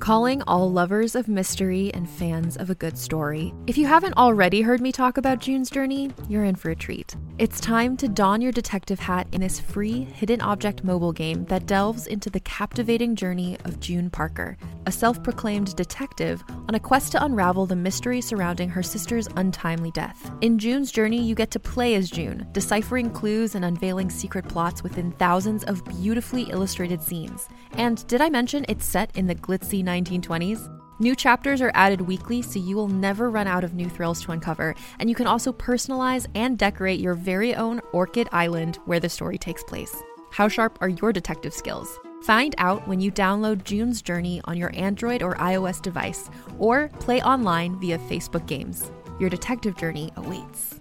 Calling all lovers of mystery and fans of a good story. If you haven't already heard me talk about June's Journey, you're in for a treat. It's time to don your detective hat in this free hidden object mobile game that delves into the captivating journey of June Parker, a self-proclaimed detective on a quest to unravel the mystery surrounding her sister's untimely death. In June's Journey, you get to play as June, deciphering clues and unveiling secret plots within thousands of beautifully illustrated scenes. And did I mention it's set in the glitzy 1920s? New chapters are added weekly, so you will never run out of new thrills to uncover, and you can also personalize and decorate your very own Orchid Island where the story takes place. How sharp are your detective skills? Find out when you download June's Journey on your Android or iOS device, or play online via Facebook Games. Your detective journey awaits.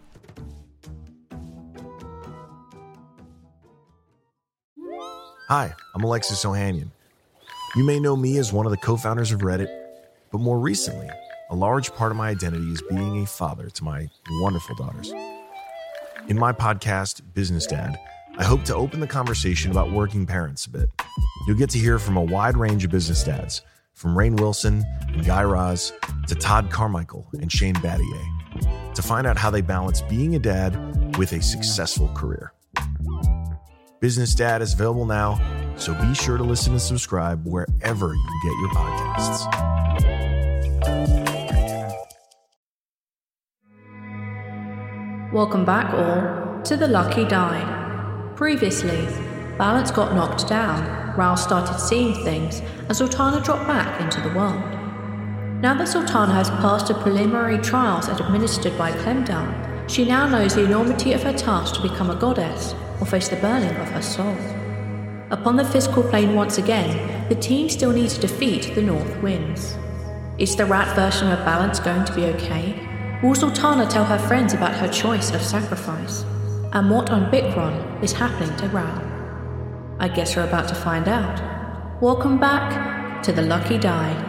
Hi, I'm Alexis Ohanian. You may know me as one of the co-founders of Reddit, but more recently, a large part of my identity is being a father to my wonderful daughters. In my podcast, Business Dad, I hope to open the conversation about working parents a bit. You'll get to hear from a wide range of business dads, from Rainn Wilson and Guy Raz to Todd Carmichael and Shane Battier, to find out how they balance being a dad with a successful career. Business Dad is available now, so be sure to listen and subscribe wherever you get your podcasts. Welcome back all to The Lucky Die. Previously, Balance got knocked down, Raoul started seeing things, and Sultana dropped back into the world. Now that Sultana has passed the preliminary trials administered by Clemdown, she now knows the enormity of her task to become a goddess or face the burning of her soul. Upon the physical plane once again, the team still needs to defeat the North Winds. Is the rat version of Balance going to be okay? Will Sultana tell her friends about her choice of sacrifice? And what on Bikron is happening to Raoul? I guess we're about to find out. Welcome back to The Lucky Die.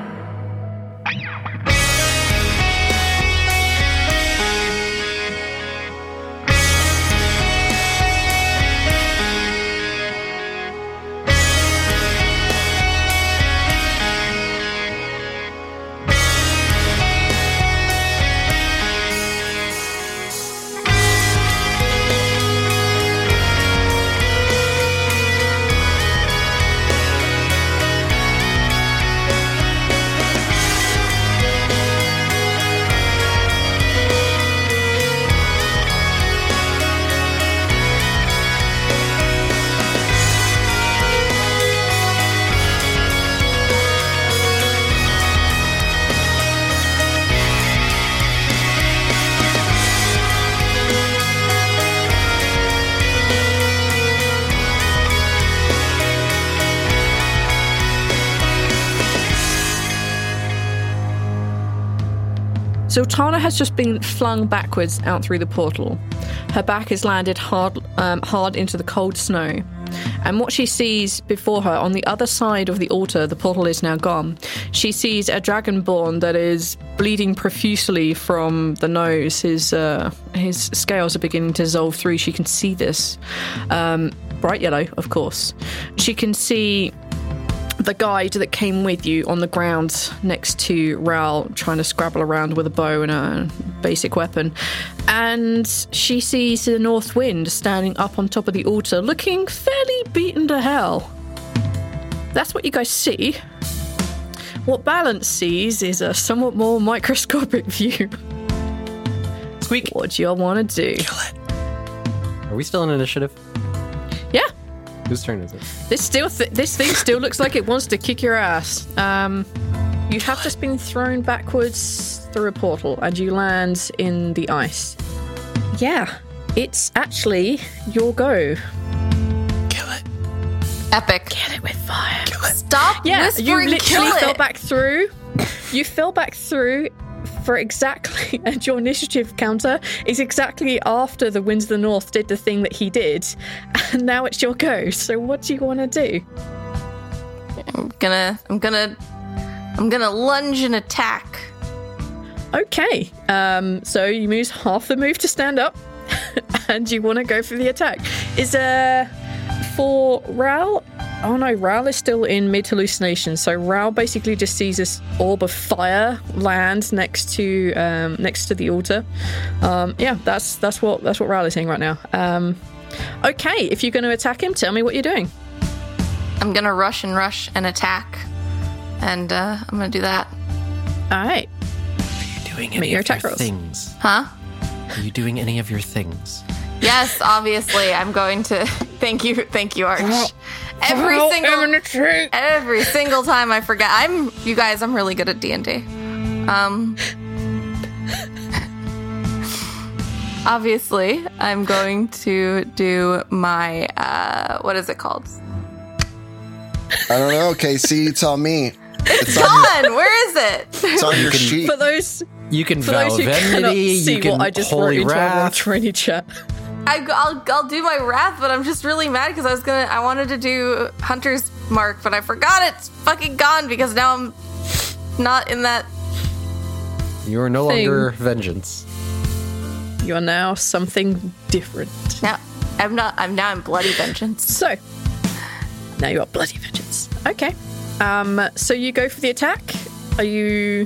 Sultana has just been flung backwards out through the portal. Her back has landed hard into the cold snow. And what she sees before her, on the other side of the altar, the portal is now gone. She sees a dragonborn that is bleeding profusely from the nose. His scales are beginning to dissolve through. She can see this. Bright yellow, of course. She can see the guide that came with you on the ground next to Raoul, trying to scrabble around with a bow and a basic weapon. And she sees the North Wind standing up on top of the altar, looking fairly beaten to hell. That's what you guys see. What Balance sees is a somewhat more microscopic view. Squeak. What do y'all want to do? Kill it. Are we still in initiative? Yeah. Whose turn is it? This thing still looks like it wants to kick your ass. You have just been thrown backwards through a portal and you land in the ice. Yeah, it's actually your go. Kill it. Epic. Get it with fire. Kill it. Stop whispering, you literally kill it. fell back through. You fell back through for exactly, and your initiative counter is exactly after the Winds of the North did the thing that he did, and now it's your go. So what do you want to do? I'm gonna lunge and attack. Okay. So you use half the move to stand up, and you want to go for the attack. Is for Raoul, Oh no, Ral is still in mid hallucination. So Ral basically just sees this orb of fire land next to the altar. Yeah, that's what Ral is saying right now. Okay, if you're going to attack him, tell me what you're doing. I'm gonna rush and attack, and I'm gonna do that. All right. Are you doing Make any your of your attack rolls. things? Huh? Are you doing any of your things? Yes, obviously. I'm going to. Thank you, Arch. Every single time I forget. You guys, I'm really good at D&D. Obviously, I'm going to do my, what is it called? I don't know, Casey. It's on me. It's gone! Where is it? It's on your sheet. For those You can who vow cannot enmity, see you can what I just wrote holy into our wrath. training chat. I'll do my wrath, but I'm just really mad because I wanted to do Hunter's Mark, but I forgot it's fucking gone because now I'm not in that. You are no Thing. longer vengeance. You are now something different. Now I'm not. I'm now in bloody vengeance. So now you are bloody vengeance. Okay. So you go for the attack. Are you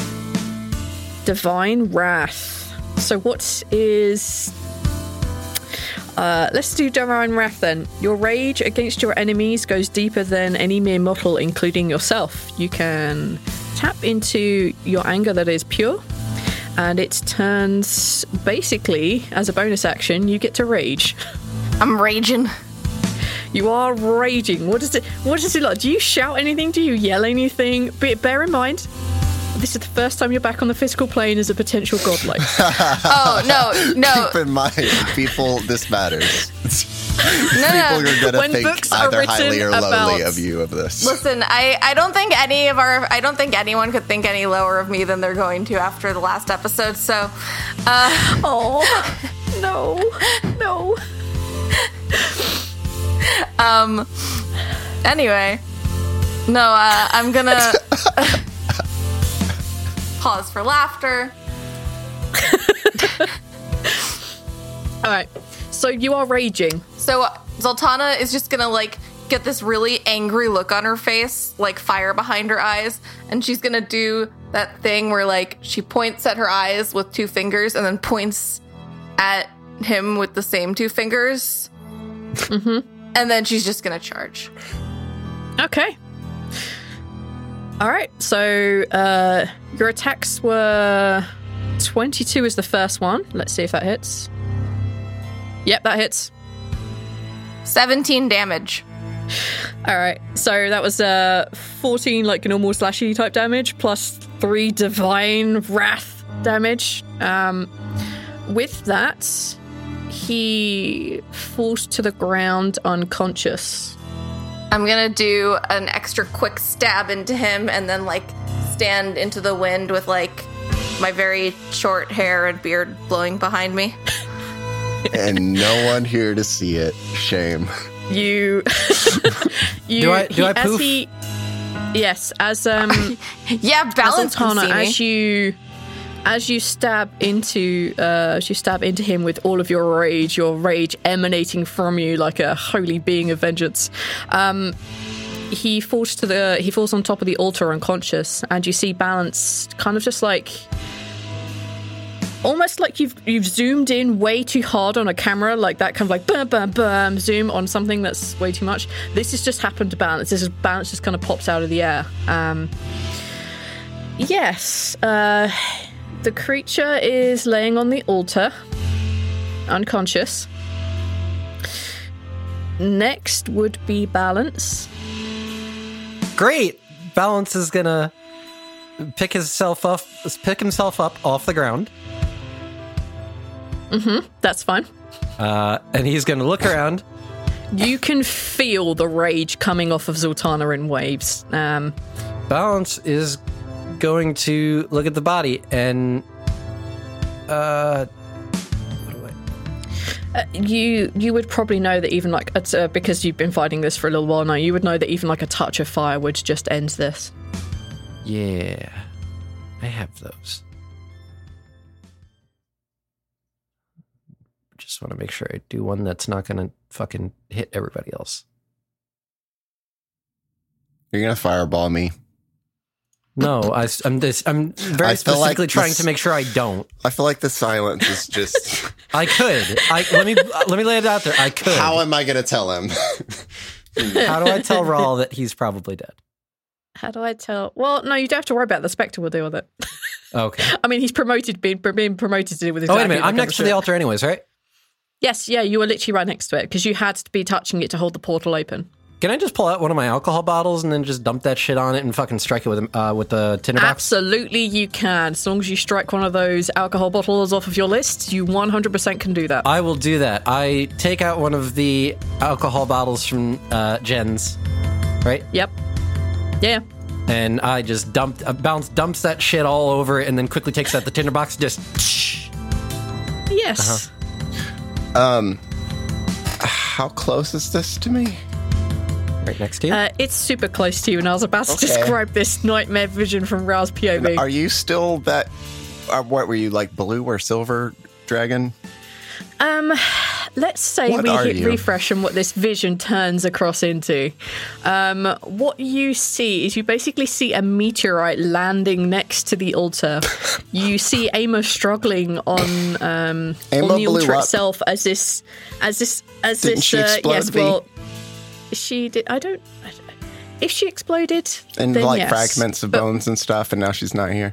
divine wrath? So what is? Let's do divine wrath then. Your rage against your enemies goes deeper than any mere mortal, including yourself. You can tap into your anger that is pure, and it turns basically as a bonus action. You get to rage. I'm raging. You are raging. What does it like? Do you shout anything? Do you yell anything? But bear in mind, this is the first time you're back on the physical plane as a potential godlike. Oh no! Keep in mind, people, this matters. No. People are gonna When think books are either highly or written lowly about- of you of this. Listen, I don't think anyone could think any lower of me than they're going to after the last episode. So, Oh no. Anyway, no, I'm gonna pause for laughter. All right. So you are raging. So Zoltana is just gonna like get this really angry look on her face, like fire behind her eyes, and she's gonna do that thing where like she points at her eyes with two fingers and then points at him with the same two fingers. Mm-hmm. And then she's just gonna charge. Okay. All right. So your attacks were 22 is the first one. Let's see if that hits. Yep, that hits. 17 damage. All right. So that was 14 like normal slashy type damage plus 3 divine wrath damage. With that, he falls to the ground unconscious. I'm gonna do an extra quick stab into him and then like stand into the wind with like my very short hair and beard blowing behind me. And no one here to see it. Shame. You Do I poof? Yes, as Yeah, balance can Zoltana, see me. as you stab into him with all of your rage emanating from you like a holy being of vengeance. He falls on top of the altar unconscious, and you see Balance kind of just like almost like you've zoomed in way too hard on a camera, like that kind of like bam bam bam zoom on something that's way too much. This has just happened to Balance. Balance just kind of pops out of the air. Yes. The creature is laying on the altar, unconscious. Next would be Balance. Great! Balance is gonna pick himself up off the ground. That's fine. And he's gonna look around. You can feel the rage coming off of Zoltana in waves. Balance is going to look at the body and You would probably know that even like because you've been fighting this for a little while now, you would know that even like a touch of fire would just end this. yeah, I have those. Just want to make sure I do one that's not gonna fucking hit everybody else. You're gonna fireball me. No, I'm very specifically trying to make sure I don't. I feel like the silence is just. I could. Let me lay it out there. I could. How am I gonna tell him? How do I tell Rawl that he's probably dead? How do I tell? Well, no, you don't have to worry about it. The Spectre will deal with it. Okay. I mean, he's being promoted to deal with it. Oh, wait a minute. I'm next to the altar anyways, right? Yes, yeah, you were literally right next to it because you had to be touching it to hold the portal open. Can I just pull out one of my alcohol bottles and then just dump that shit on it and fucking strike it with the tinderbox? Absolutely, you can. As long as you strike one of those alcohol bottles off of your list, you 100% can do that. I will do that. I take out one of the alcohol bottles from Jen's, right? Yep. Yeah. And I just dumps that shit all over it and then quickly takes out the tinderbox and just... Yes. How close is this to me? Right next to you? It's super close to you, and I was about to describe this nightmare vision from Rao's POV. And are you still that... what were you, like blue or silver dragon? Let's say we hit refresh on what this vision turns across into. What you see is you basically see a meteorite landing next to the altar. You see Ama struggling on the altar itself as this. Didn't she explode? Yes, well, she did. I don't. If she exploded, and then like yes, fragments of bones and stuff, and now she's not here.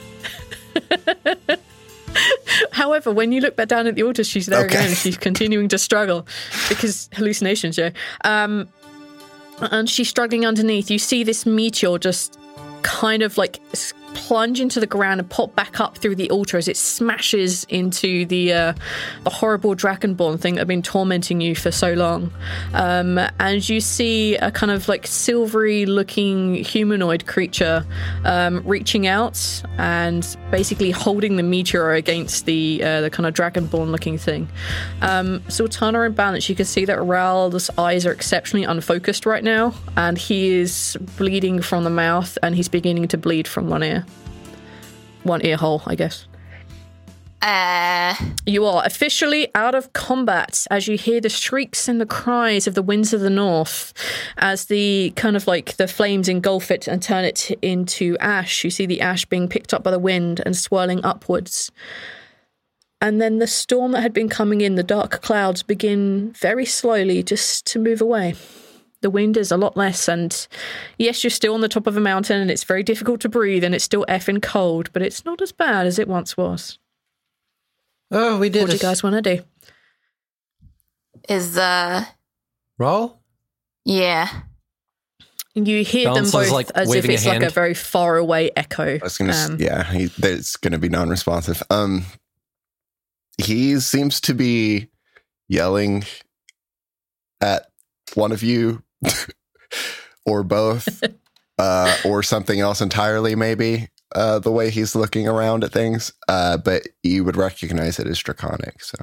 However, when you look back down at the altar, she's there again. She's continuing to struggle because hallucinations, yeah. And she's struggling underneath. You see this meteor just kind of like plunge into the ground and pop back up through the altar as it smashes into the horrible dragonborn thing that had been tormenting you for so long. And you see a kind of like silvery looking humanoid creature reaching out and basically holding the meteor against the kind of dragonborn looking thing. Sultana and Balance, you can see that Ral's eyes are exceptionally unfocused right now, and he is bleeding from the mouth and he's beginning to bleed from one ear. One ear hole, I guess. You are officially out of combat as you hear the shrieks and the cries of the winds of the north as the kind of like the flames engulf it and turn it into ash. You see the ash being picked up by the wind and swirling upwards. And then the storm that had been coming in, the dark clouds, begin very slowly just to move away. The wind is a lot less, and yes, you're still on the top of a mountain and it's very difficult to breathe and it's still effing cold, but it's not as bad as it once was. Oh, we did. What do you guys want to do? Is Rawl? Yeah. You hear them both like as if it's like a very far away echo. I was gonna, it's going to be non-responsive. He seems to be yelling at one of you or both, or something else entirely, maybe, the way he's looking around at things. But you would recognize it as Draconic, so.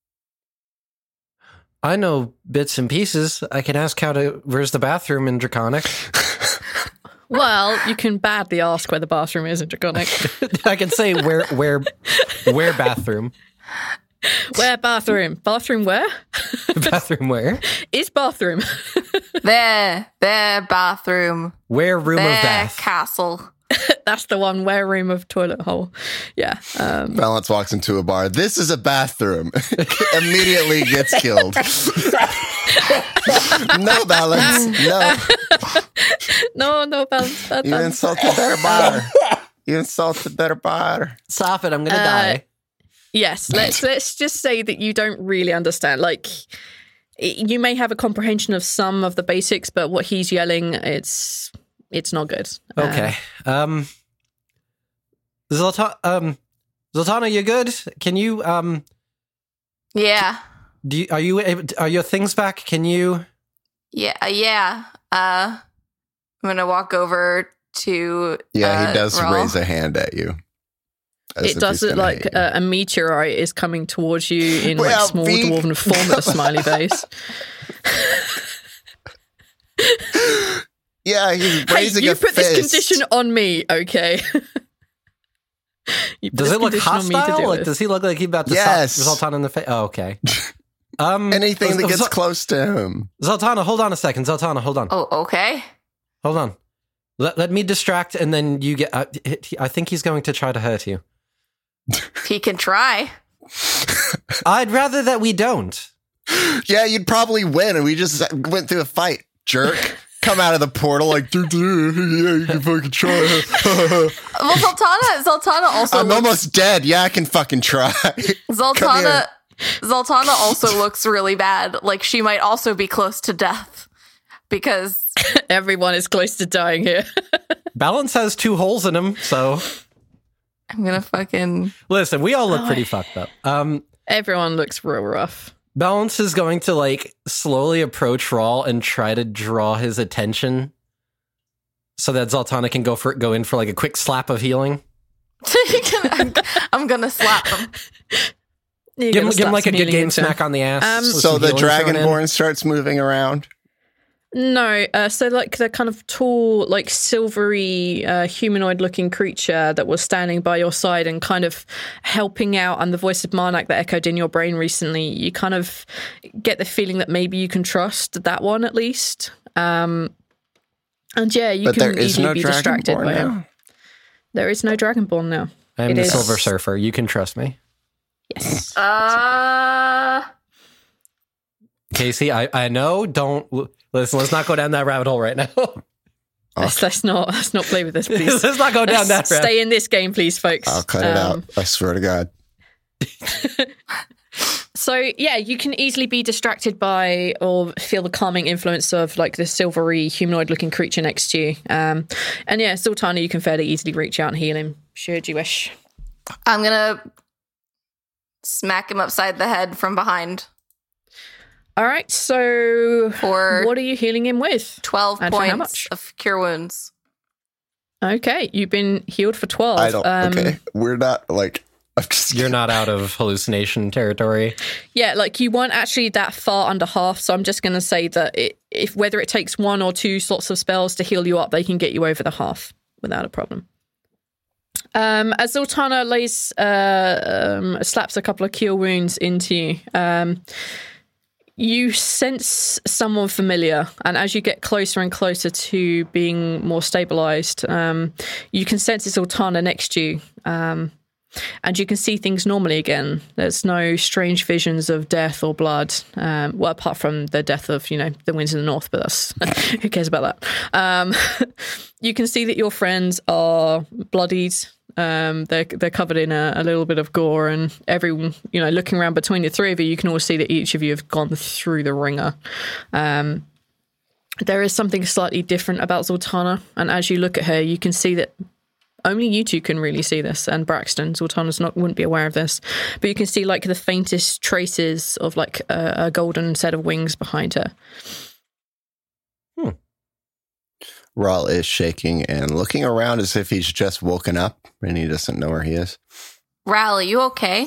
I know bits and pieces. I can ask where's the bathroom in Draconic? Well, you can badly ask where the bathroom is in Draconic. I can say where bathroom. Where bathroom? Bathroom where? Bathroom where? Is bathroom. Their bathroom. Where room of their bath? Castle. That's the one. Where room of toilet hole. Yeah. Balance walks into a bar. This is a bathroom. Immediately gets killed. No, Balance. No. No, Balance. You insulted their bar. You insulted their bar. Stop it. I'm going to die. Yes, let's just say that you don't really understand. Like, you may have a comprehension of some of the basics, but what he's yelling, it's not good. Okay. Zoltana, you good? Can you Yeah. are your things back? Can you? Yeah. I'm gonna walk over to. Yeah, he does Rawl. raise a hand at you. It does look like a meteorite is coming towards you in like small dwarven form with a smiley face. Yeah, he's raising you a put fist. this condition on me, okay? Does it look hostile? Like, does he look like he's about to slap Zoltana in the face? Oh, okay. Anything that gets close to him. Zoltana, hold on a second. Zoltana, hold on. Oh, okay. Hold on. Let me distract, and then you get... I think he's going to try to hurt you. He can try. I'd rather that we don't. Yeah, you'd probably win, and we just went through a fight, jerk. Come out of the portal like, yeah, you can fucking try. Well, Zoltana also I'm almost dead. Yeah, I can fucking try. Zoltana also looks really bad. Like she might also be close to death because Everyone is close to dying here. Balance has 2 holes in him, so... I'm gonna fucking... Listen, we all look pretty fucked up. Everyone looks real rough. Balance is going to, like, slowly approach Rawl and try to draw his attention so that Zoltana can go in for, like, a quick slap of healing. I'm gonna slap him. Give him, like, a good game smack on the ass. So the Dragonborn starts moving around? No, so like the kind of tall, like silvery, humanoid-looking creature that was standing by your side and kind of helping out, and the voice of Marnak that echoed in your brain recently, you kind of get the feeling that maybe you can trust that one at least. And yeah, you can easily be distracted by him. There is no Dragonborn now. I'm the Silver Surfer. You can trust me. Yes. Casey, I know. Don't listen. Let's not go down that rabbit hole right now. Let's not play with this, please. Let's not go down that rabbit. Stay in this game, please, folks. I'll cut it out. I swear to God. So yeah, you can easily be distracted by or feel the calming influence of like the silvery humanoid-looking creature next to you. And yeah, Zoltana, you can fairly easily reach out and heal him, should you wish. I'm gonna smack him upside the head from behind. All right, so For what are you healing him with? 12 And for how points much? of cure wounds. Okay, you've been healed for 12. I don't. Okay, we're not like. I'm just You're not out of hallucination territory. Yeah, like you weren't actually that far under half, so I'm just going to say that if whether it takes 1 or 2 slots of spells to heal you up, they can get you over the half without a problem. As Zoltana slaps a couple of cure wounds into you, you sense someone familiar, and as you get closer and closer to being more stabilized, you can sense it's Zoltana next to you. And you can see things normally again. There's no strange visions of death or blood. Well, apart from the death of, the winds in the north, but that's who cares about that? You can see that your friends are bloodied. They're covered in a little bit of gore, and everyone, looking around between the three of you, you can all see that each of you have gone through the ringer. There is something slightly different about Zoltana, and as you look at her, you can see that only you two can really see this, and Braxton. Zoltana's wouldn't be aware of this, but you can see like the faintest traces of like a golden set of wings behind her. Rawl is shaking and looking around as if he's just woken up and he doesn't know where he is. Ral, you okay?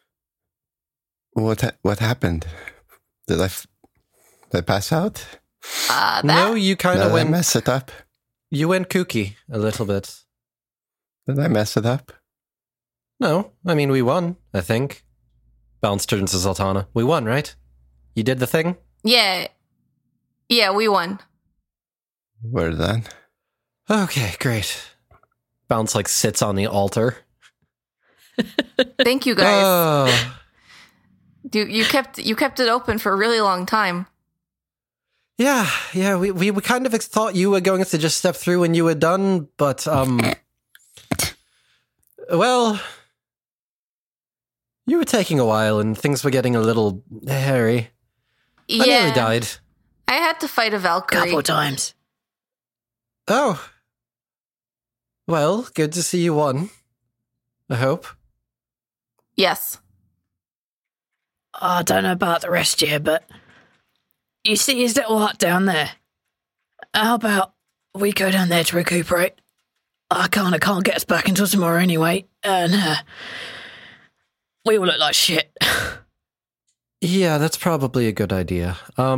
What happened? Did I pass out? No, you kind of Did I mess it up? You went kooky a little bit. Did I mess it up? No, I mean, we won, I think. Balance turns to Zoltana. We won, right? You did the thing? Yeah, we won. Where then? Okay, great. Balance, sits on the altar. Thank you, guys. Oh. You kept it open for a really long time. Yeah, we kind of thought you were going to just step through when you were done, but, well, you were taking a while and things were getting a little hairy. Yeah. I nearly died. I had to fight a Valkyrie. Couple times. Oh. Well, good to see you won. I hope. Yes. I don't know about the rest of you, but you see his little hut down there? How about we go down there to recuperate? I kind of can't get us back until tomorrow anyway, and we all look like shit. Yeah, that's probably a good idea.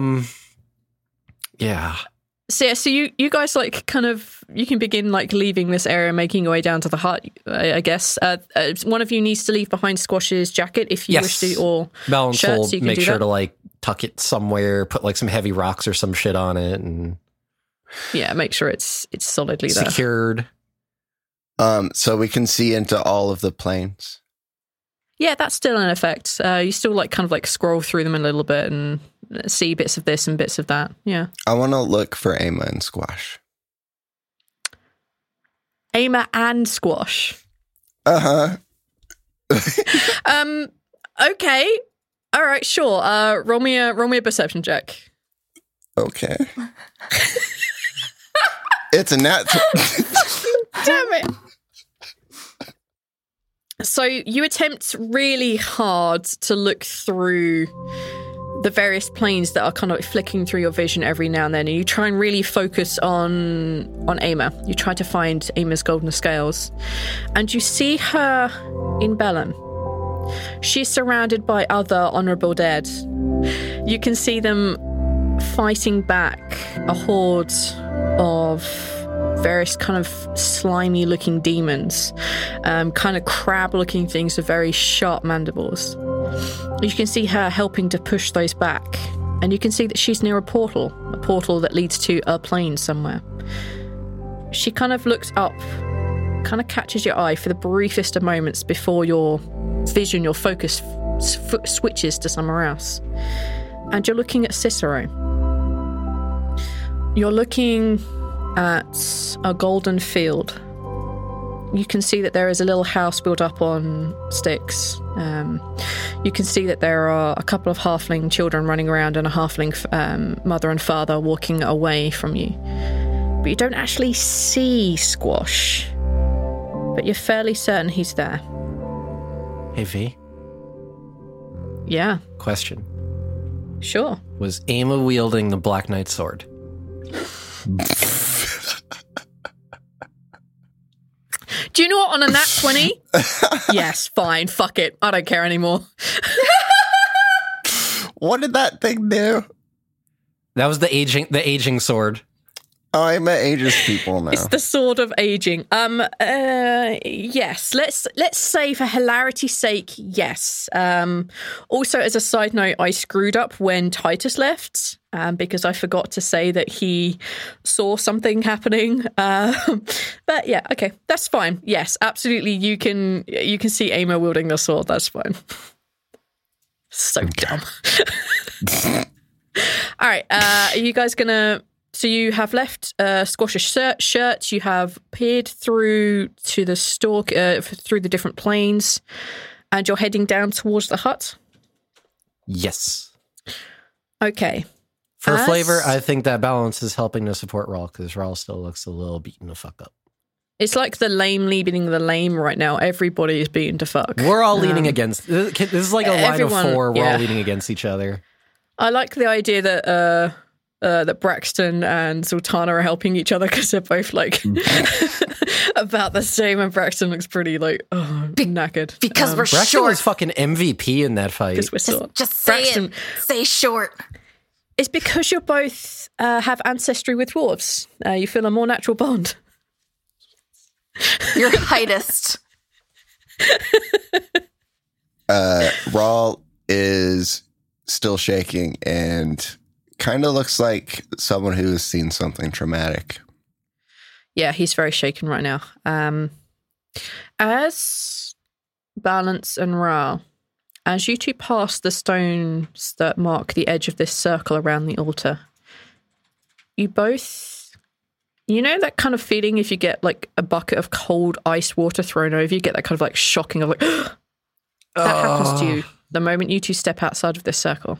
Yeah. So you guys you can begin leaving this area, making your way down to the hut, I guess. One of you needs to leave behind Squash's jacket if you wish to, or Balance shirt, will so you can make do sure that. to tuck it somewhere, put some heavy rocks or some shit on it, and Yeah, make sure it's solidly there. Secured. So we can see into all of the planes. Yeah, that's still in effect. You still kind of scroll through them a little bit and see bits of this and bits of that. Yeah. I want to look for Ama and Squash. Ama and Squash. Uh-huh. Okay. All right, sure. Roll me a perception check. Okay. It's a nat. Damn it. So you attempt really hard to look through the various planes that are kind of flicking through your vision every now and then, and you try and really focus on Ama. You try to find Ama's golden scales, and you see her in Bellum. She's surrounded by other honourable dead. You can see them fighting back a horde of various kind of slimy looking demons, kind of crab looking things with very sharp mandibles. You can see her helping to push those back, and you can see that she's near a portal that leads to a plane somewhere. She kind of looks up, kind of catches your eye for the briefest of moments before your vision, your focus switches to somewhere else, and you're looking at Cicero. You're looking at a golden field. You can see that there is a little house built up on sticks. You can see that there are a couple of halfling children running around and a halfling mother and father walking away from you. But you don't actually see Squash, but you're fairly certain he's there. Hey, V. Yeah. Question. Sure. Was Ama wielding the Black Knight sword? Do you know what? On a nat 20? Yes, fine. Fuck it. I don't care anymore. What did that thing do? That was the aging sword. Oh, I'm at ages people now. It's the sword of aging. Yes. Let's say for hilarity's sake, yes. Also, as a side note, I screwed up when Titus left, because I forgot to say that he saw something happening. But yeah, okay, that's fine. Yes, absolutely. You can see Ama wielding the sword. That's fine. So dumb. All right. Are you guys gonna? So you have left Squash's shirt. You have peered through to the store, through the different planes, and you're heading down towards the hut? Yes. Okay. For flavor, I think that balance is helping to support Rawl, because Rawl still looks a little beaten the fuck up. It's like the lame leading the lame right now. Everybody is beaten to fuck. We're all leaning against... This is like a line of four. We're all leaning against each other. I like the idea that... that Braxton and Sultana are helping each other because they're both about the same, and Braxton looks pretty knackered. Because we're Braxton short. was fucking MVP in that fight. Because we're short. Just say Braxton, it. Say short. It's because you both have ancestry with dwarves. You feel a more natural bond. You're heightest. Rawl is still shaking and kind of looks like someone who has seen something traumatic. Yeah, he's very shaken right now. As Balance and Ra, as you two pass the stones that mark the edge of this circle around the altar, you both, you know that kind of feeling if you get like a bucket of cold ice water thrown over you, get that kind of like shocking of like, that happens to you the moment you two step outside of this circle.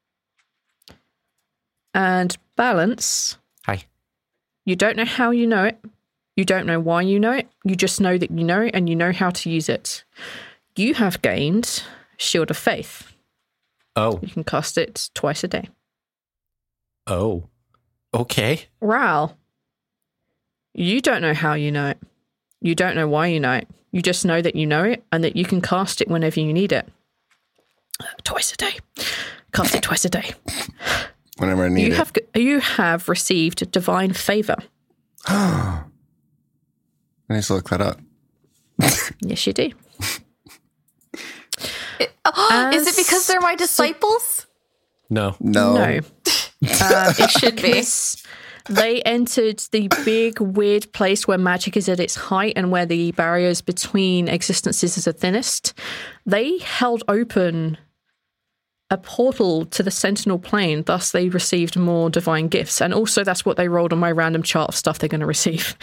And Balance. Hi. You don't know how you know it. You don't know why you know it. You just know that you know it and you know how to use it. You have gained Shield of Faith. Oh. You can cast it twice a day. Oh. Okay. Ral. You don't know how you know it. You don't know why you know it. You just know that you know it and that you can cast it whenever you need it. Twice a day. Cast it twice a day. Whenever I need it. You have received divine favor. I need to look that up. Yes, you do. Is it because they're my disciples? No. No. It should be. They entered the big, weird place where magic is at its height and where the barriers between existences is the thinnest. They held open a portal to the Sentinel plane, thus they received more divine gifts. And also that's what they rolled on my random chart of stuff they're going to receive.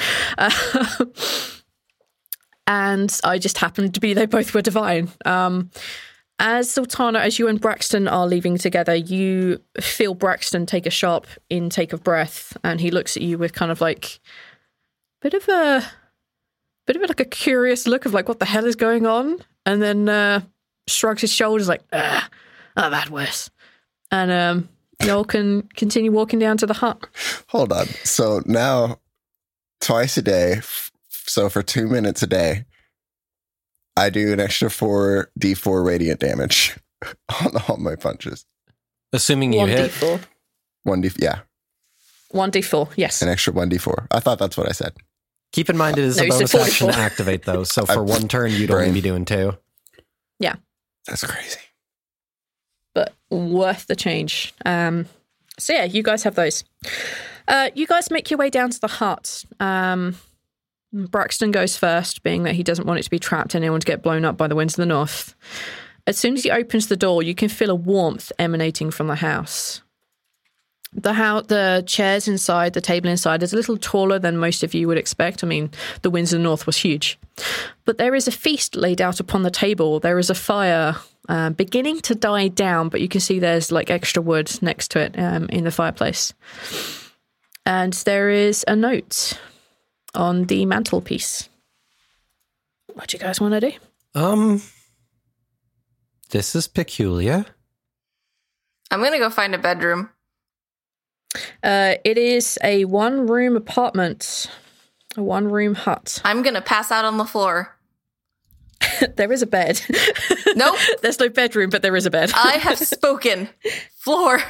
And I just happened to be they both were divine. As Sultana, as you and Braxton are leaving together, you feel Braxton take a sharp intake of breath, and he looks at you with kind of like bit of a like a curious look of like, what the hell is going on? And then shrugs his shoulders like, oh, that worse. And y'all can continue walking down to the hut. Hold on. So now, twice a day, so for 2 minutes a day, I do an extra 4d4 radiant damage on all my punches. Assuming you hit. 1d4. 1d4, yes. An extra 1d4. I thought that's what I said. Keep in mind it is No, a you said bonus action 44. to activate, though. So for one turn, you'd only be doing 2. Yeah. That's crazy. But worth the change. So yeah, you guys have those. You guys make your way down to the hut. Braxton goes first, being that he doesn't want it to be trapped and anyone to get blown up by the winds of the north. As soon as he opens the door, you can feel a warmth emanating from the house. The chairs inside, the table inside is a little taller than most of you would expect. I mean, the winds of the north was huge. But there is a feast laid out upon the table. There is a fire beginning to die down, but you can see there's like extra wood next to it in the fireplace. And there is a note on the mantelpiece. What do you guys want to do? This is peculiar. I'm going to go find a bedroom. It is a one-room apartment, a one-room hut. I'm going to pass out on the floor. There is a bed. Nope. There's no bedroom, but there is a bed. I have spoken. Floor.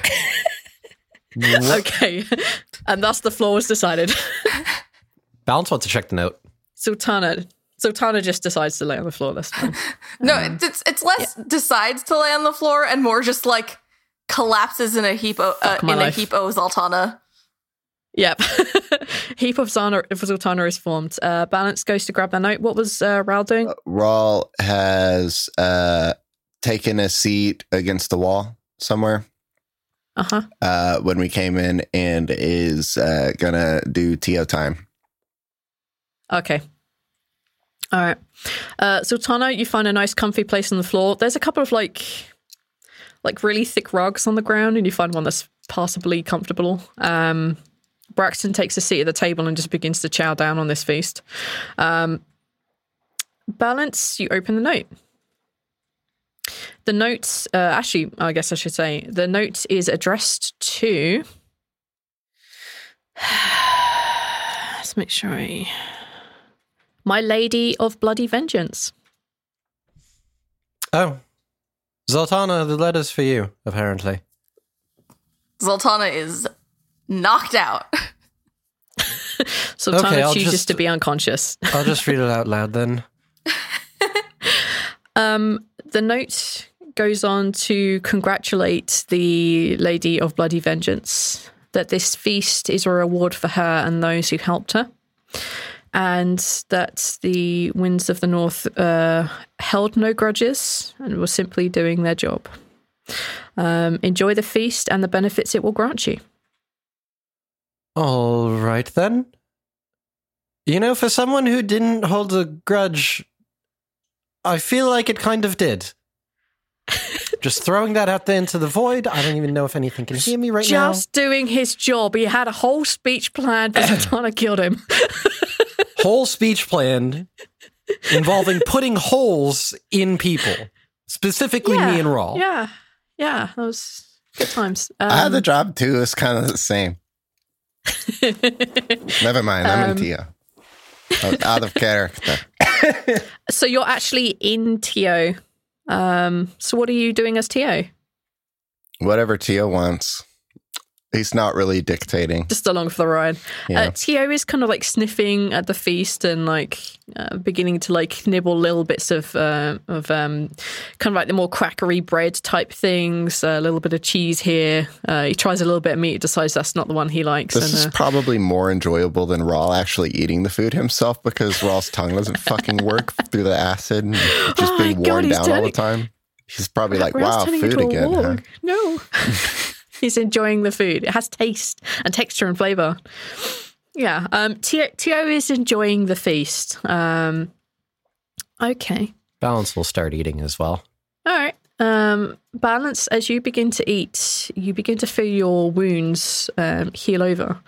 Okay. And thus the floor was decided. Balance wants to check the note. Sultana just decides to lay on the floor this time. No, it's less decides to lay on the floor and more just like collapses in a heap. Zoltana. Yep. Heap of Sultana is formed. Balance goes to grab the note. What was Ral doing? Rawl has taken a seat against the wall somewhere. When we came in, and is gonna do TO time. Okay. All right. Sultana, you find a nice comfy place on the floor. There's a couple of like really thick rugs on the ground, and you find one that's passably comfortable. Braxton takes a seat at the table and just begins to chow down on this feast. Balance, you open the note. The note, actually, I guess I should say, the note is addressed to... Let's make sure My Lady of Bloody Vengeance. Oh. Zoltana, the letter's for you, apparently. Zoltana is knocked out. Sultana Okay, chooses to be unconscious. I'll just read it out loud then. The note goes on to congratulate the Lady of Bloody Vengeance that this feast is a reward for her and those who helped her, and that the winds of the north held no grudges and were simply doing their job. Enjoy the feast and the benefits it will grant you. All right, then. You know, for someone who didn't hold a grudge, I feel like it kind of did. Just throwing that out there into the void. I don't even know if anything can hear me right now. Just doing his job. He had a whole speech planned, but Sultana killed him. Whole speech planned involving putting holes in people. Specifically me and Rawl. Yeah, that was good times. I had the job too. It's kind of the same. Never mind. I'm in Tio. I was out of character. So you're actually in Tio. So what are you doing as Tio? Whatever Tio wants. He's not really dictating. Just along for the ride. Yeah. Tio is kind of like sniffing at the feast and like beginning to like nibble little bits of kind of like the more crackery bread type things. A little bit of cheese here. He tries a little bit of meat, decides that's not the one he likes. This is probably more enjoyable than Rawl actually eating the food himself because Rawl's tongue doesn't fucking work through the acid and just being worn down all the time. He's probably like, wow, food again. Huh? No. He's enjoying the food. It has taste and texture and flavor. Yeah. Tio is enjoying the feast. Okay. Balance will start eating as well. All right. Balance, as you begin to eat, you begin to feel your wounds heal over.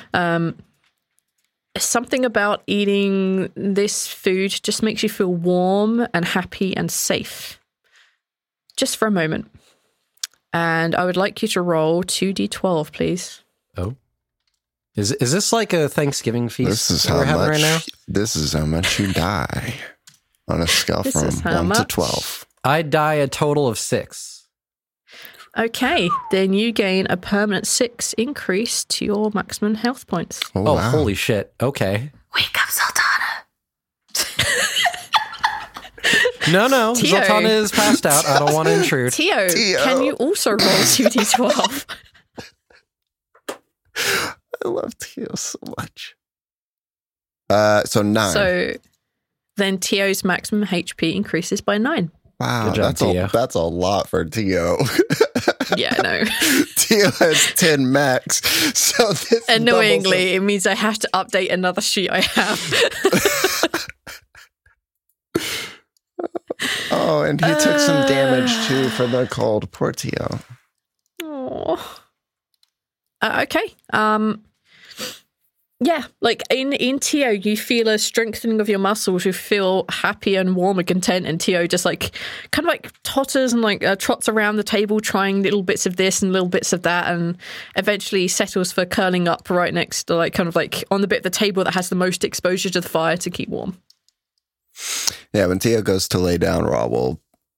Something about eating this food just makes you feel warm and happy and safe. Just for a moment. And I would like you to roll 2d12, please. Oh. Is this like a Thanksgiving feast This is we're how having right now? much. This is how much you die on a scale This from is how 1 to much? 12. I die a total of 6. Okay, then you gain a permanent 6 increase to your maximum health points. Oh, wow. holy shit. Okay. Wake up, Sultana. No. Tio. Zoltana is passed out. I don't want to intrude. Tio, Tio. can you also roll 2d12? I love Tio so much. So 9. So then Tio's maximum HP increases by 9. wow, Good job, Tio. that's a lot for Tio. Yeah, no. Tio has 10 max. So this Annoyingly, it means I have to update another sheet I have. Oh, and he took some damage too for the cold. Poor Tio. Oh. Okay. Yeah, like in Tio, you feel a strengthening of your muscles. You feel happy and warm and content. And Tio just like kind of like totters and like trots around the table, trying little bits of this and little bits of that, and eventually settles for curling up right next to like kind of like on the bit of the table that has the most exposure to the fire to keep warm. Yeah, when Tio goes to lay down, Raw will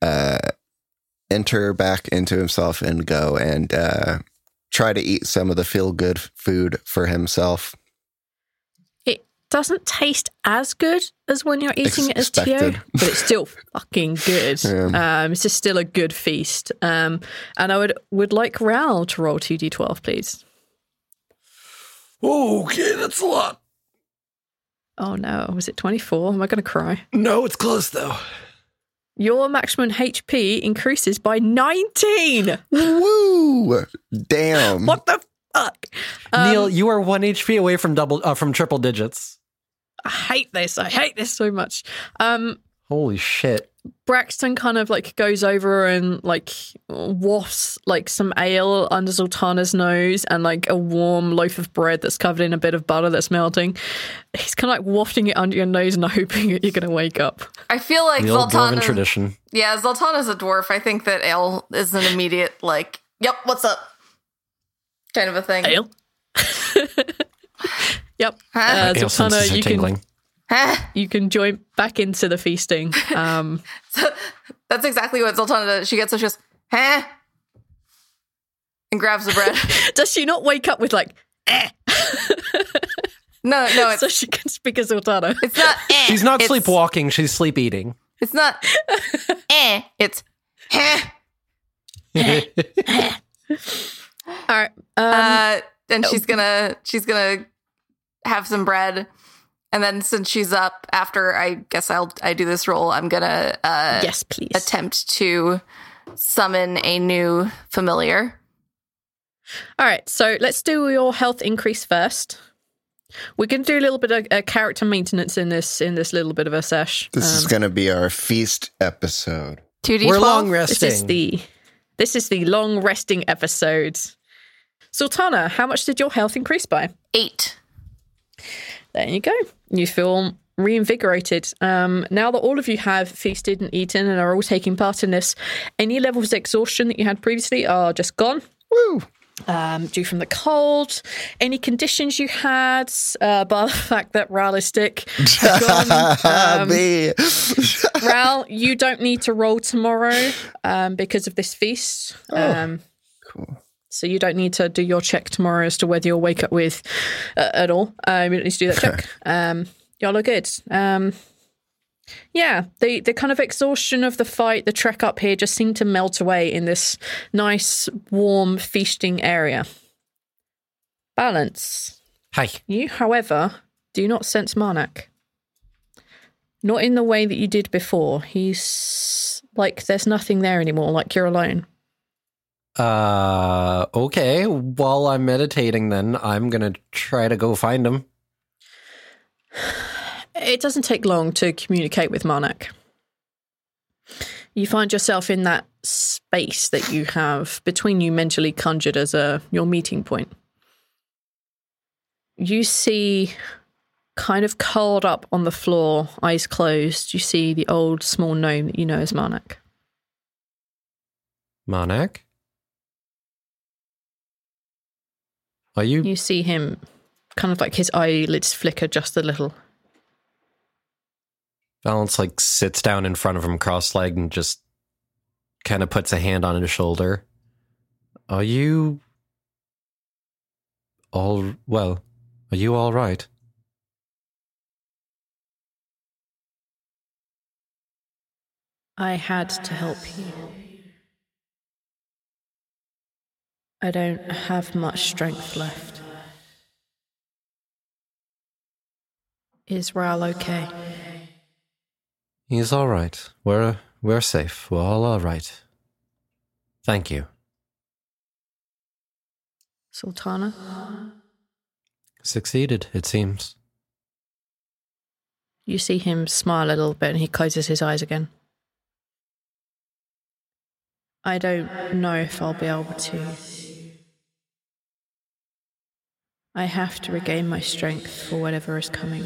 enter back into himself and go and try to eat some of the feel-good food for himself. It doesn't taste as good as when you're eating it as Tio, Expected. but it's still fucking good. Yeah. It's just still a good feast. And I would like Raoul to roll 2d12, please. Okay, that's a lot. Oh no, was it 24? Am I going to cry? No, it's close though. Your maximum HP increases by 19. Woo! Damn. What the fuck? Neil, you are 1 HP away from from triple digits. I hate this. I hate this so much. Holy shit. Braxton kind of like goes over and like wafts like some ale under Zoltana's nose and like a warm loaf of bread that's covered in a bit of butter that's melting. He's kind of like wafting it under your nose and hoping that you're going to wake up. I feel like The old dwarven Zoltana. tradition. Yeah, Zoltana's a dwarf. I think that ale is an immediate like, yep, what's up? Kind of a thing. Ale? Yep. Huh? Ale senses are Zoltana, tingling. you can join back into the feasting. That's exactly what Zoltana does. She gets so she goes, huh? And grabs the bread. Does she not wake up with like, No, it's so she can speak as Zoltana? it's not. She's not it's, sleepwalking, she's sleep eating. It's not. It's. All right. And she's gonna have some bread, and then since she's up, after I guess I do this roll, I'm gonna yes, please. attempt to summon a new familiar. All right, so let's do your health increase first. We can do a little bit of character maintenance in this little bit of a sesh. This is going to be our feast episode. 2d12. We're long resting. This is the long resting episode. Sultana, how much did your health increase by? 8. There you go. You feel reinvigorated. Now that all of you have feasted and eaten and are all taking part in this, any levels of exhaustion that you had previously are just gone. Woo! Due from the cold, any conditions you had, by the fact that Ral is sick, gone. Me. Ral, you don't need to roll tomorrow because of this feast. Cool. So you don't need to do your check tomorrow as to whether you'll wake up with at all. You don't need to do that check. Y'all are good. Yeah, the kind of exhaustion of the fight, the trek up here just seemed to melt away in this nice, warm, feasting area. Balance. Hi. You, however, do not sense Marnak. Not in the way that you did before. He's like there's nothing there anymore, like you're alone. Okay. While I'm meditating then, I'm gonna try to go find him. It doesn't take long to communicate with Marnak. You find yourself in that space that you have between you mentally conjured as your meeting point. You see, kind of curled up on the floor, eyes closed, you see the old small gnome that you know as Marnak. Marnak? Are you... You see him, kind of like his eyelids flicker just a little. Balance like sits down in front of him cross-legged and just kind of puts a hand on his shoulder. Are you all right? I had to help you. I don't have much strength left. Is Ral okay? He's all right. We're safe. We're all right. Thank you. Sultana? Succeeded, it seems. You see him smile a little bit and he closes his eyes again. I don't know if I'll be able to. I have to regain my strength for whatever is coming.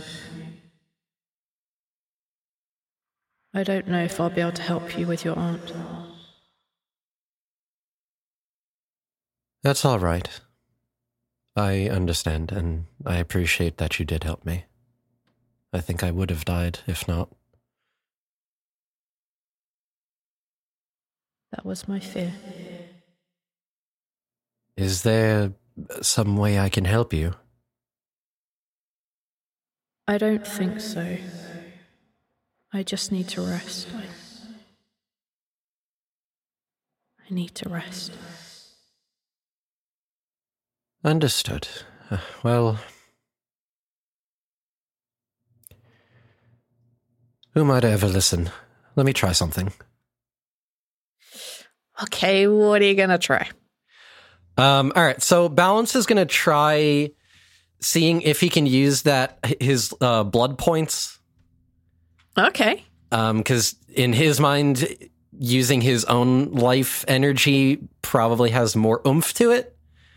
I don't know if I'll be able to help you with your aunt. That's all right. I understand, and I appreciate that you did help me. I think I would have died if not. That was my fear. Is there some way I can help you? I don't think so. I just need to rest. I need to rest. Understood. Well, who might ever listen? Let me try something. Okay, what are you going to try? All right, so Balance is going to try seeing if he can use his blood points. Okay. Because in his mind, using his own life energy probably has more oomph to it.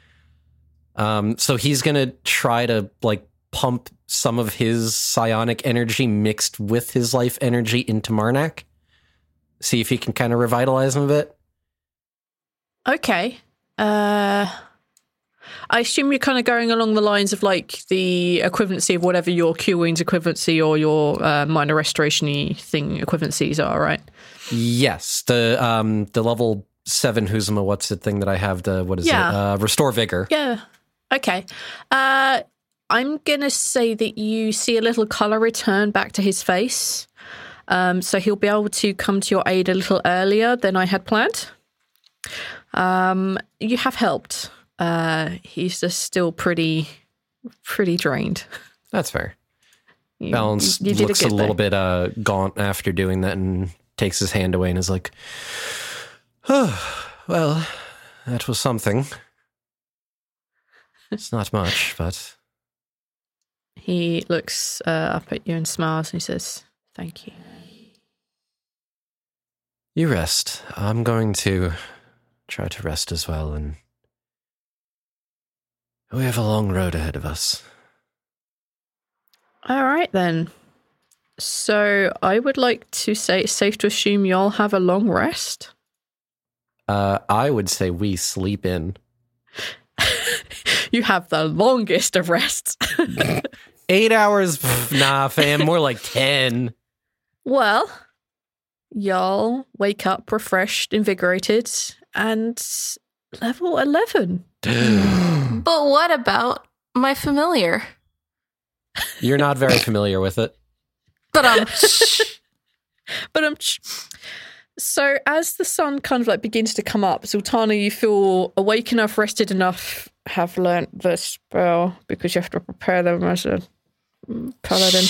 So he's going to try to pump some of his psionic energy mixed with his life energy into Marnak. See if he can kind of revitalize him a bit. Okay. I assume you're kind of going along the lines of the equivalency of whatever your Cure Wounds equivalency or your minor restoration-y thing equivalencies are, right? Yes. The level 7 Huzuma, what's the thing that I have? Restore Vigor. Yeah. Okay. I'm going to say that you see a little colour return back to his face. So he'll be able to come to your aid a little earlier than I had planned. You have helped. He's just still pretty drained. That's fair. Balance looks a little bit gaunt after doing that and takes his hand away and is like, oh, well, that was something. It's not much, but... He looks up at you and smiles and he says, thank you. You rest. I'm going to try to rest as well, and we have a long road ahead of us. All right, then. So I would like to say it's safe to assume you all have a long rest. I would say we sleep in. You have the longest of rests. 8 hours? Nah, fam, more like 10. Well, y'all wake up refreshed, invigorated, and Level 11. But what about my familiar? You're not very familiar with it. But So as the sun kind of like begins to come up, Sultana, you feel awake enough, rested enough, have learnt the spell because you have to prepare them as a paladin.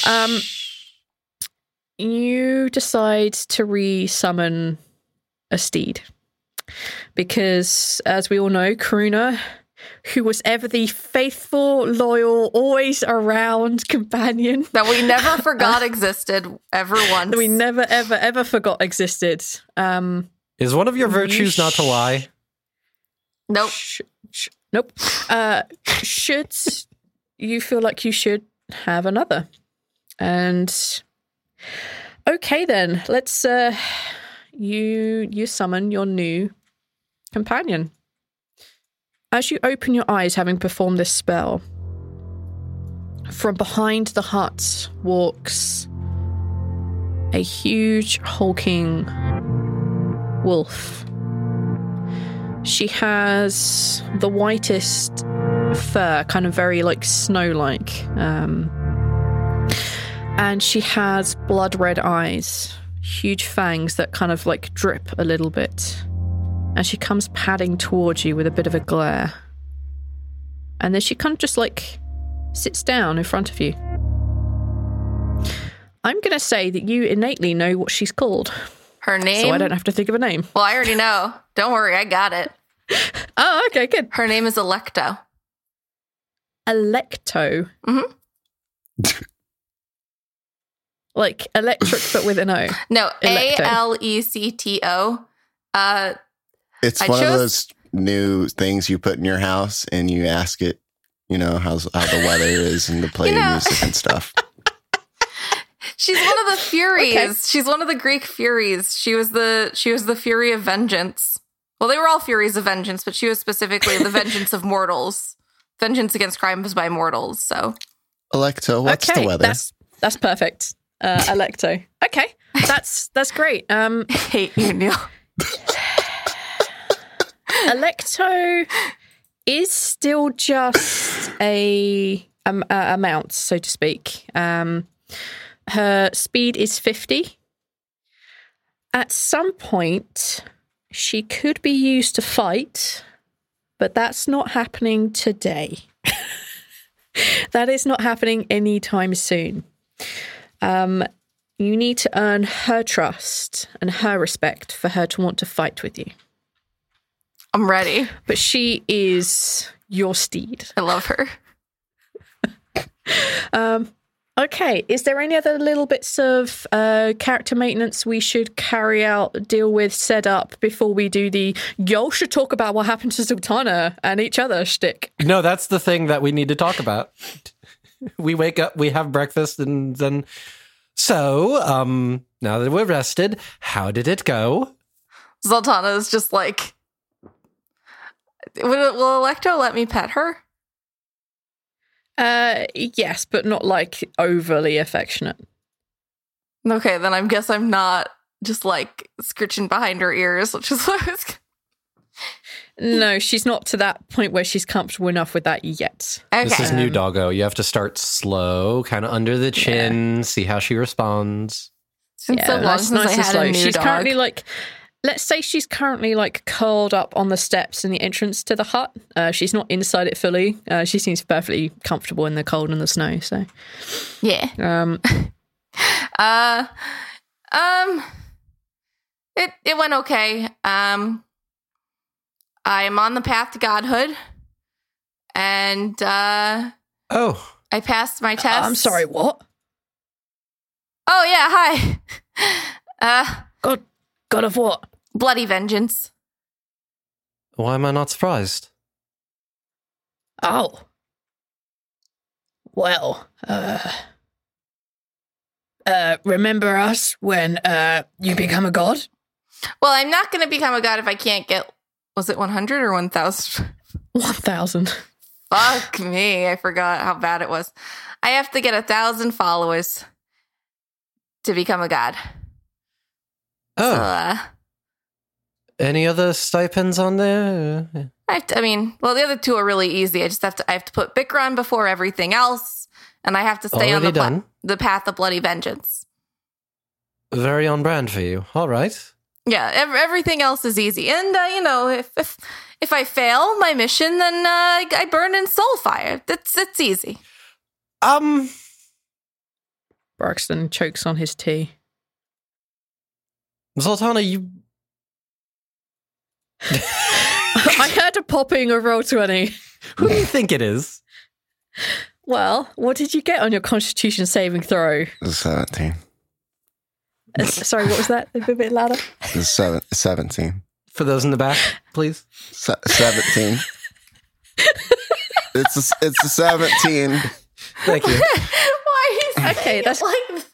You decide to re-summon a steed because, as we all know, Karuna, who was ever the faithful, loyal, always around companion that we never forgot existed ever once. that we never, ever, ever forgot existed. Is one of your virtues not to lie? Nope. Nope. Should you feel like you should have another? And okay, then let's you summon your new companion. As you open your eyes, having performed this spell, from behind the hut walks a huge, hulking wolf. She has the whitest fur, kind of very like snow-like. And she has blood-red eyes, huge fangs that kind of like drip a little bit. And she comes padding towards you with a bit of a glare. And then she kind of just like sits down in front of you. I'm going to say that you innately know what she's called. Her name? So I don't have to think of a name. Well, I already know. Don't worry, I got it. Oh, okay, good. Her name is Alecto. Alecto? Mm-hmm. Like electric, but with an O. No, Alecto. Alecto. It's one of those new things you put in your house and you ask it, you know, how the weather is and to play music and stuff. She's one of the Furies. Okay. She's one of the Greek Furies. She was the Fury of Vengeance. Well, they were all Furies of Vengeance, but she was specifically the Vengeance of Mortals. Vengeance against crimes by mortals, so. Alecto, what's the weather? That's perfect. Alecto. Okay. That's great. I hate you, Neil. Alecto is still just a mount, so to speak. Her speed is 50. At some point, she could be used to fight, but that's not happening today. That is not happening anytime soon. You need to earn her trust and her respect for her to want to fight with you. I'm ready. But she is your steed. I love her. Okay, is there any other little bits of character maintenance we should carry out, deal with, set up before we do the y'all should talk about what happened to Sultana and each other shtick? No, that's the thing that we need to talk about. We wake up, we have breakfast, and then... So, now that we're rested, how did it go? Sultana is just like... Will Alecto let me pet her? Yes, but not like overly affectionate. Okay, then I guess I'm not just like scritching behind her ears, which is what I was... No, she's not to that point where she's comfortable enough with that yet. Okay. This is new, doggo. You have to start slow, kind of under the chin, see how she responds. It's been so long since I had a new she's dog. currently like... Let's say she's currently like curled up on the steps in the entrance to the hut. She's not inside it fully. She seems perfectly comfortable in the cold and the snow. So, yeah. It went okay. I'm on the path to godhood, and I passed my test. I'm sorry. What? Oh yeah, hi. God of what? Bloody vengeance. Why am I not surprised? Oh. Well, remember us when you become a god? Well, I'm not going to become a god if I can't get, was it 100 or 1,000? 1,000. Fuck me. I forgot how bad it was. I have to get 1,000 followers to become a god. Oh. So, Any other stipends on there? The other two are really easy. I have to put Bikram before everything else, and I have to stay Already on done. the path of bloody vengeance. Very on brand for you. All right. Yeah, everything else is easy. And, if I fail my mission, then I burn in soul fire. It's easy. Braxton chokes on his tea. Zoltana, you... I heard a popping of roll 20. Who do you think it is? Well, what did you get on your Constitution saving throw? 17. Sorry, what was that? A bit louder. 17. For those in the back, please. 17. It's a 17. Thank you. Why is Okay, that's like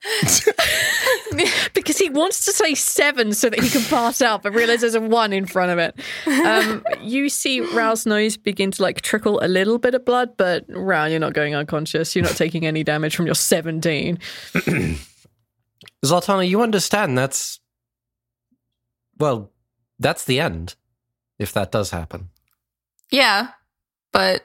because he wants to say 7 so that he can pass out, but realizes there's a 1 in front of it. You see Rao's nose begin to trickle a little bit of blood, but Rao, you're not going unconscious. You're not taking any damage from your 17. Zoltana, you understand that's the end, if that does happen. Yeah, but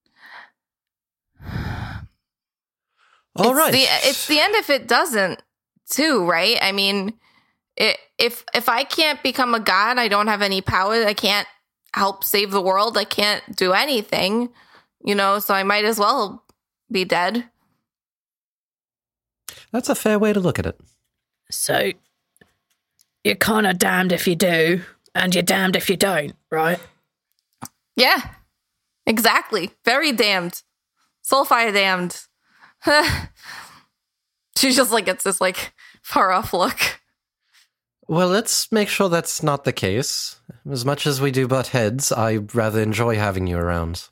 All right. It's the end if it doesn't, too, right? I mean, if I can't become a god, I don't have any power. I can't help save the world. I can't do anything, so I might as well be dead. That's a fair way to look at it. So, you're kind of damned if you do, and you're damned if you don't, right? Yeah, exactly. Very damned. Soulfire damned. She just gets this far off look. Well, let's make sure that's not the case. As much as we do butt heads, I rather enjoy having you around.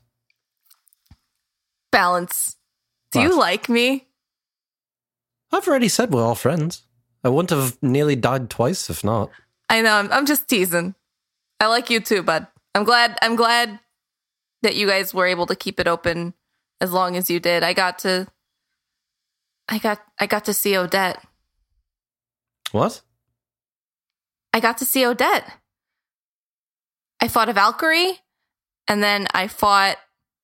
Balance. Do you like me? I've already said we're all friends. I wouldn't have nearly died twice if not. I know. I'm just teasing. I like you too, bud. I'm glad that you guys were able to keep it open as long as you did. I got to see Odette. What? I got to see Odette. I fought a Valkyrie, and then I fought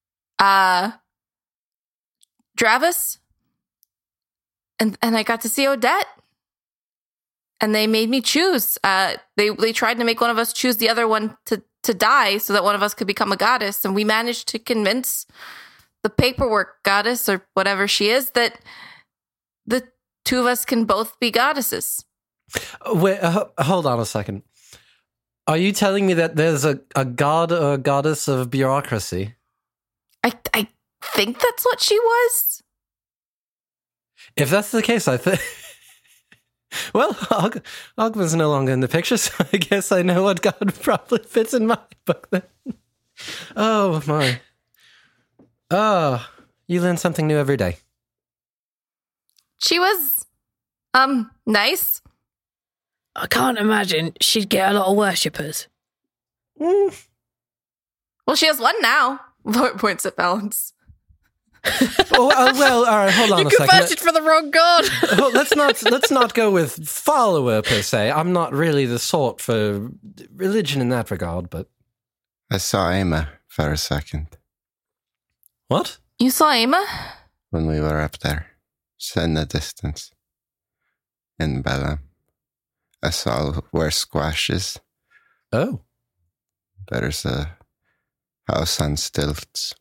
Dravis, and I got to see Odette. And they made me choose. They tried to make one of us choose the other one to die so that one of us could become a goddess. And we managed to convince the paperwork goddess or whatever she is that the two of us can both be goddesses. Wait, hold on a second. Are you telling me that there's a god or a goddess of bureaucracy? I think that's what she was. If that's the case, I think... Well, Ogman's no longer in the picture, so I guess I know what god probably fits in my book then. Oh, my. Oh, you learn something new every day. She was, nice. I can't imagine she'd get a lot of worshippers. Well, she has one now. Points at Balance. Well, all right, hold on a second. You converted for the wrong god. Well, let's not go with follower per se. I'm not really the sort for religion in that regard, but I saw Emma for a second what? You saw Emma? when we were up there, just in the distance, in Bella. I saw where Squash is. Oh, There's a house on stilts.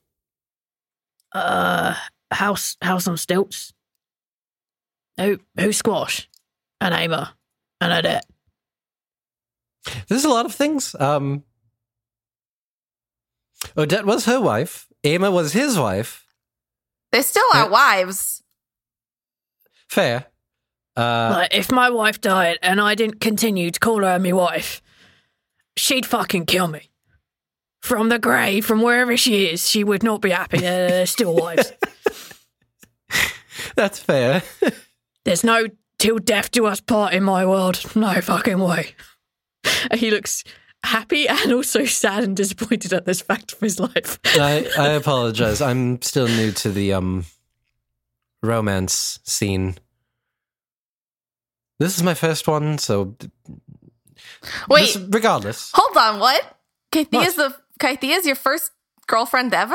House on stilts. Who Squash? And Emma. And Odette. there's a lot of things. Odette was her wife. Emma was his wife. They still are wives. Fair. Like, if my wife died and I didn't continue to call her my wife, she'd fucking kill me. From the grave, from wherever she is, she would not be happy. They're still wives. That's fair. There's no till death do us part in my world. No fucking way. He looks happy and also sad and disappointed at this fact of his life. I apologize. I'm still new to the romance scene. This is my first one, so Wait, regardless. hold on, what? Kythea's your first girlfriend ever?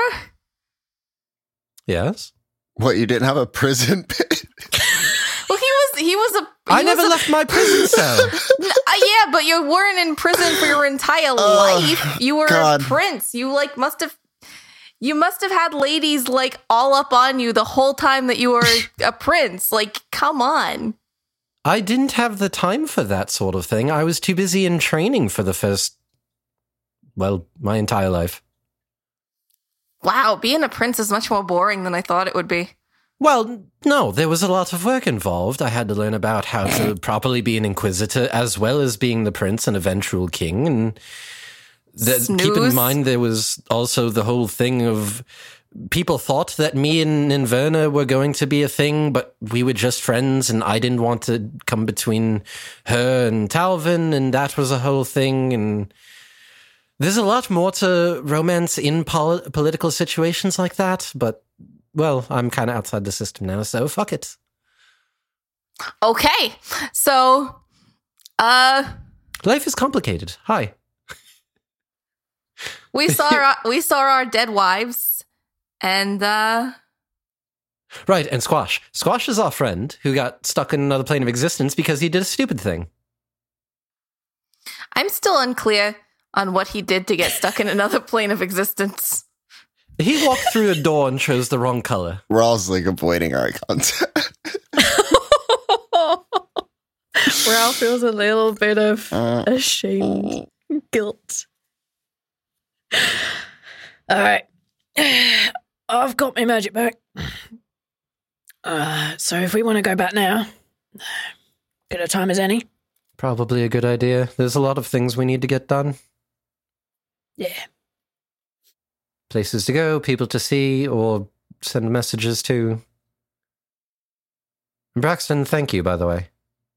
Yes. What, you didn't have a prison pit? Well, I never left my prison cell. Yeah, but you weren't in prison for your entire life. You were God. a prince. You must have had ladies like all up on you the whole time that you were a prince. Like, come on. I didn't have the time for that sort of thing. I was too busy in training for the first, my entire life. Wow, being a prince is much more boring than I thought it would be. Well, no, there was a lot of work involved. I had to learn about how to properly be an inquisitor as well as being the prince and eventual king. And keep in mind, there was also the whole thing of people thought that me and Inverna were going to be a thing, but we were just friends and I didn't want to come between her and Talvin, and that was a whole thing. And there's a lot more to romance in political situations like that, but well, I'm kind of outside the system now, so fuck it. Okay, so, life is complicated. Hi. we saw our dead wives, and Right, and Squash. Squash is our friend who got stuck in another plane of existence because he did a stupid thing. I'm still unclear on what he did to get stuck in another plane of existence. He walked through a door and chose the wrong color. We're all like avoiding eye contact. Ralph feels a little bit of ashamed, guilt. All right, I've got my magic back. So if we want to go back now, good a time as any. Probably a good idea. There's a lot of things we need to get done. Yeah. Places to go, people to see, or send messages to. Braxton, thank you, by the way.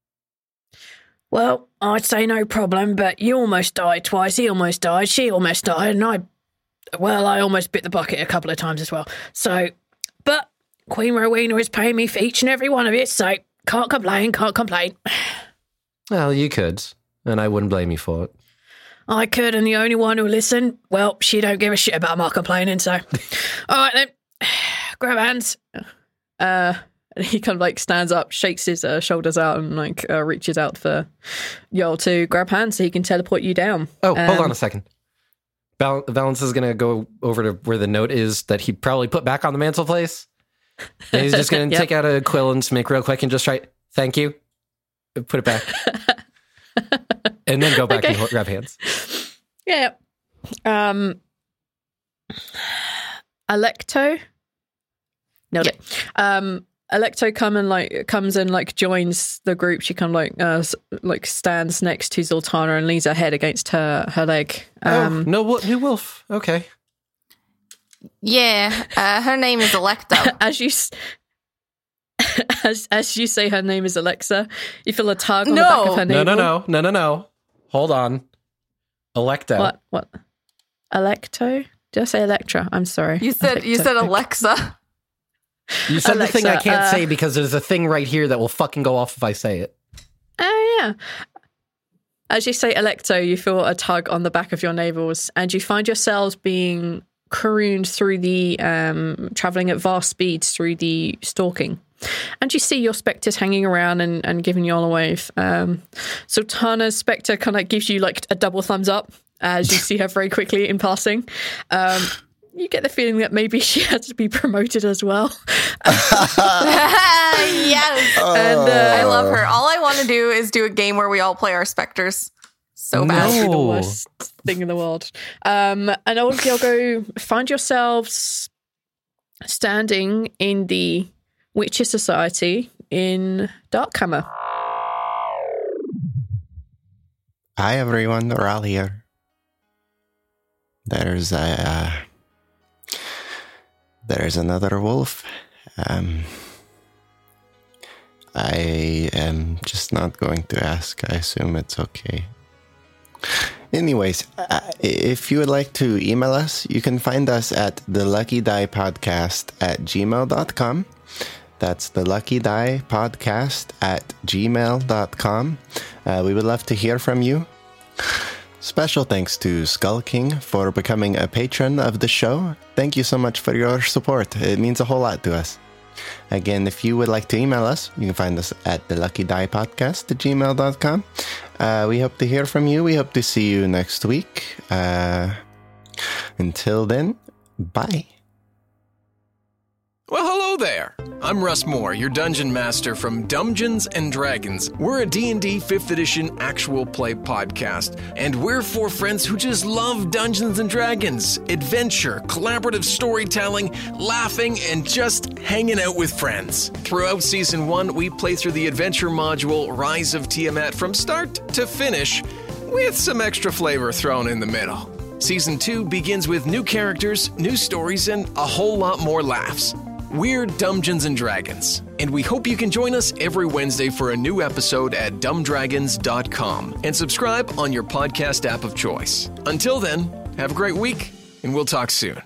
Well, I'd say no problem, but you almost died twice, he almost died, she almost died, and I almost bit the bucket a couple of times as well. So, but Queen Rowena is paying me for each and every one of it, so can't complain. Well, you could, and I wouldn't blame you for it. I could, and the only one who'll listen, well, she don't give a shit about my complaining, so. All right, then. Grab hands. And he kind of, like, stands up, shakes his shoulders out, and, like, reaches out for y'all to grab hands so he can teleport you down. Oh, hold on a second. Valence is going to go over to where the note is that he probably put back on the mantelpiece. And he's just going to take out a quill and make real quick and just write, thank you. Put it back. And then go back and grab hands. Yeah. Alecto? Nailed it. Alecto comes and joins the group. She kind of stands next to Zoltana and leans her head against her leg. New wolf. Okay. Yeah, her name is Alecto. As you say her name is Alexa, you feel a tug on the back of her navel. No. Hold on. Alecto. What? Alecto? Did I say Electra? I'm sorry. You said Alexa. You said Alexa, the thing I can't say because there's a thing right here that will fucking go off if I say it. Oh, yeah. As you say Alecto, you feel a tug on the back of your navels, and you find yourselves being crooned through the, traveling at vast speeds through the stalking. And you see your spectres hanging around and giving you all a wave. Sultana's spectre kind of gives you like a double thumbs up as you see her very quickly in passing. You get the feeling that maybe she has to be promoted as well. Yes. And I love her. All I want to do is do a game where we all play our specters. So bad. That would be the worst thing in the world. And all of y'all go find yourselves standing in the Witcher Society in Darkhammer. Hi everyone, we're all here. There's another wolf. I am just not going to ask. I assume it's okay. Anyways, if you would like to email us, you can find us at theluckydiepodcast@gmail.com. That's theluckydiepodcast@gmail.com. We would love to hear from you. Special thanks to Skull King for becoming a patron of the show. Thank you so much for your support. It means a whole lot to us. Again, if you would like to email us, you can find us at theluckydiepodcast@gmail.com. We hope to hear from you. We hope to see you next week. Until then, bye. Well, hello there. I'm Russ Moore, your Dungeon Master from Dungeons & Dragons. We're a D&D 5th Edition actual play podcast, and we're four friends who just love Dungeons & Dragons, adventure, collaborative storytelling, laughing, and just hanging out with friends. Throughout Season 1, we play through the adventure module Rise of Tiamat from start to finish, with some extra flavor thrown in the middle. Season 2 begins with new characters, new stories, and a whole lot more laughs. We're Dungeons & Dragons, and we hope you can join us every Wednesday for a new episode at dumbdragons.com and subscribe on your podcast app of choice. Until then, have a great week, and we'll talk soon.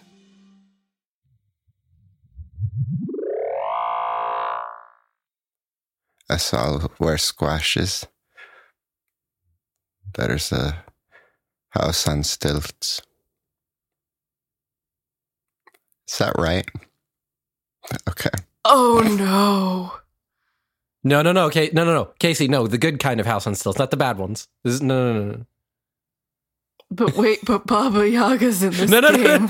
I saw where Squash is. There's a house on stilts. Is that right? Okay. Oh no. No. Okay, no. Casey, no, the good kind of house on stilts, not the bad ones. No. But wait, but Baba Yaga's in this game. No,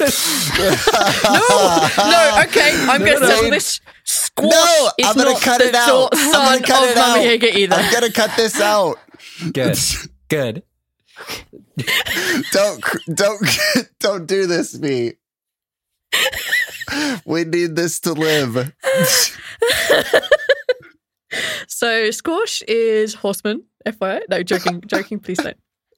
okay, I'm going to settle this. Squash is I'm gonna not cut the it out. son I'm gonna cut of it out. Baba Yaga either. I'm gonna cut this out. Good. Don't do this to me. We need this to live. So Squash is horseman, FYI. No, joking, please don't.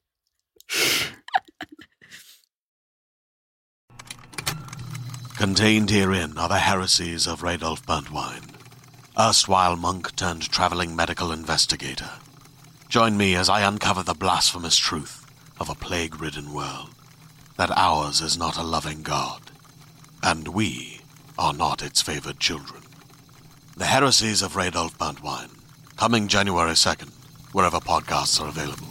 Contained herein are the heresies of Radolf Burntwine, erstwhile monk turned traveling medical investigator. Join me as I uncover the blasphemous truth of a plague-ridden world, that ours is not a loving God, and we are not its favored children. The heresies of Radolf Burntwine, coming January 2nd, wherever podcasts are available.